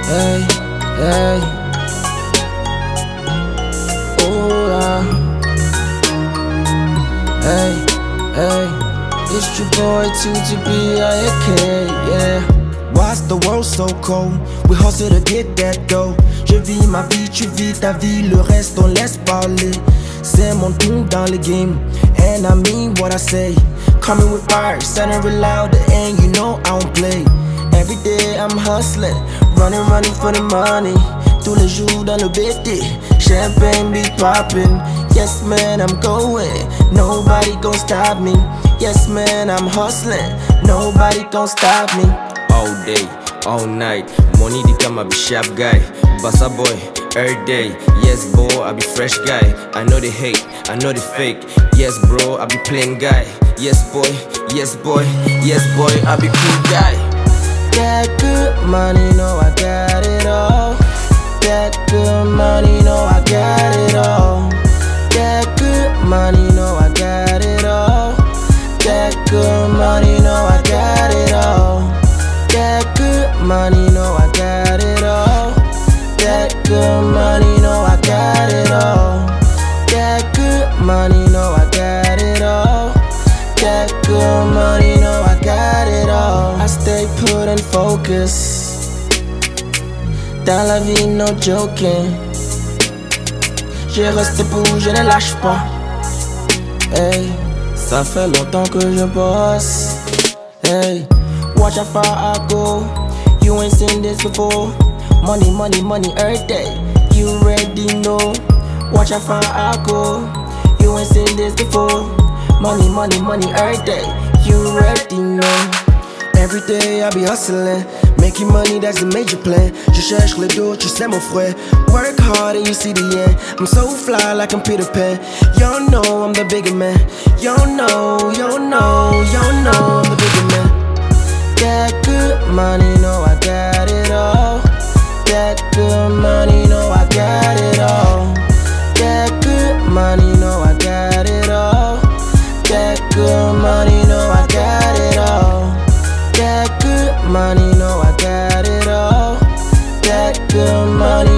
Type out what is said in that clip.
Hey, hey. Oh, yeah. Hey, hey. It's your boy 2TB, yeah. Why's the world so cold? We hustle to get that dough. Je vis ma vie, tu vis ta vie, le reste on laisse parler. C'est mon tour dans le game, and I mean what I say. Coming with fire, sounding real loud, and you know I don't play. Every day I'm hustling, running for the money. Tous les jours dans le BT, champagne be popping. Yes man, I'm going, nobody gon' stop me. Yes man, I'm hustling, nobody gon' stop me. All day, all night, money they come, I be sharp guy. Bassa boy, every day. Yes bro, I be fresh guy. I know they hate, I know they fake. Yes bro, I be plain guy. Yes boy, yes boy, yes boy, I be cool guy. That good money, know I got it all. That good money, know I got it all. That good money, know I got it all. That good money, know I got it all. That good money, know I got it all. That good money, know I got it all. That good money, know I got it all. That good money, know I got it all. I stay put and focus. Dans la vie, no joking. Je reste debout, je ne lâche pas. Hey, ça fait longtemps que je bosse. Hey, watch how far I go. You ain't seen this before. Money, money, money every day. You already know. Watch how far I go. You ain't seen this before. Money, money, money every day. You already know. Every day I be hustling, making money, that's the major plan. Je cherche le dos, tu sais mon frère. Work hard and you see the end. I'm so fly like I'm Peter Pan. Y'all know I'm the bigger man. Y'all know, y'all know, y'all know I'm the bigger man. That good money, know I got it all. That good money, know I got it all. That good money, know I got it all. That good money, know I got it all. That good money, know I got it all. That good money.